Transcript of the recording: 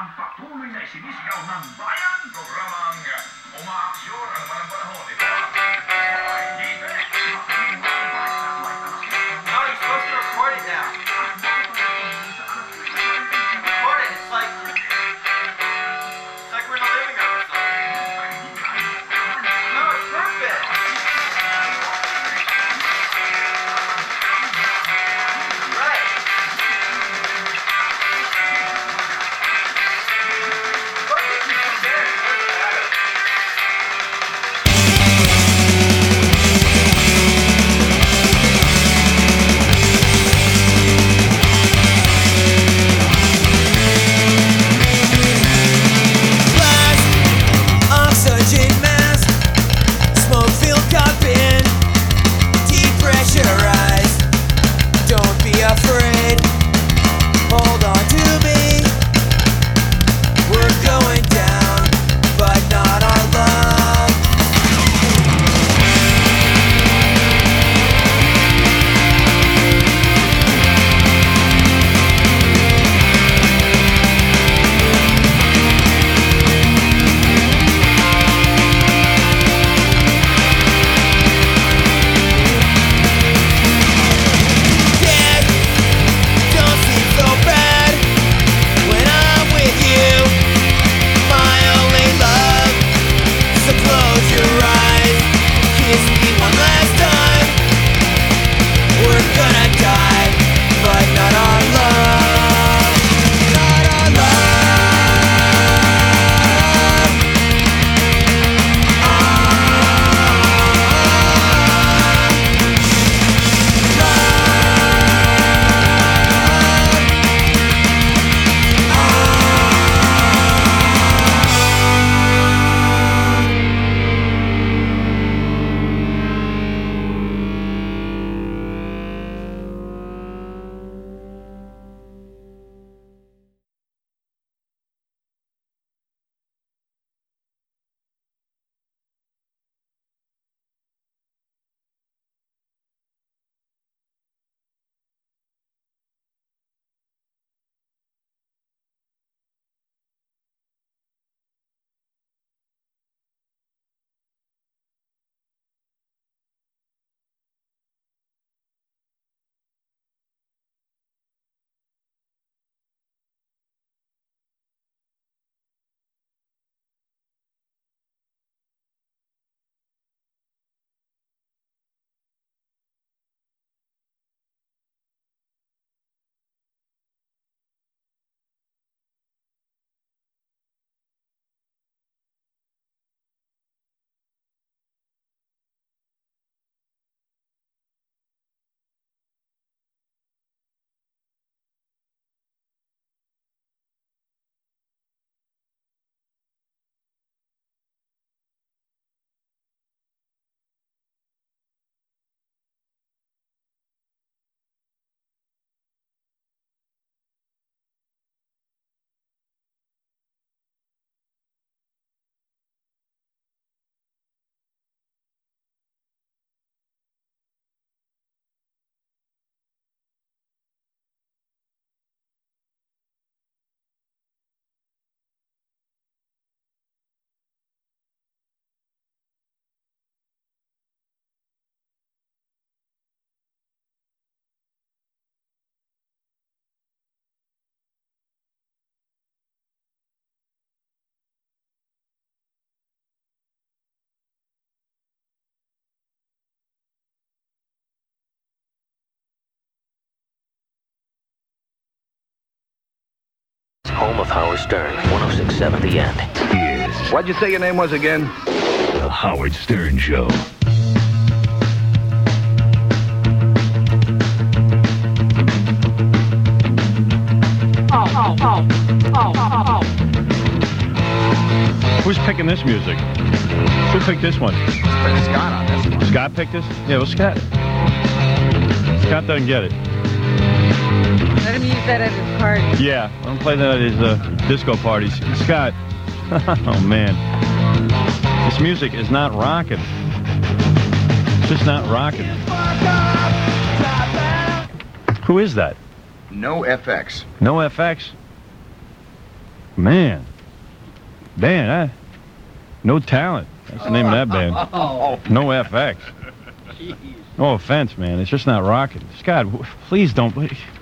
ang patuloy na isinisigaw ng bayan, programang umaaksyon ang malang panahon. Ito ang No, you're supposed to record it now. Record it. It's like we're in the living room or something. No, it's perfect. Right. What did you say? It doesn't matter. Oxygen mask, smoke filled coffin, depressurized. Don't be afraid, hold on to me. We're going down, but not our love. Dead, don't seem so bad when I'm with you, my only love. So close your eyes, kiss me one last time. We're gonna die, but not our love. Not our love. Home of Howard Stern, 106.7 The End. Yes. What'd you say your name was again? The Howard Stern Show. Who's picking this music? Who picked this one? Let's put Scott on this one. Scott picked this? Yeah, well, Scott. Scott doesn't get it. Let him use that as his card. Yeah, I'm gonna play that at his disco parties. Scott. Oh, man. This music is not rocking. It's just not rocking. Who is that? No FX. No FX? Man. Band, no talent. That's the name of that band. No FX. No offense, man. It's just not rocking. Scott, please don't.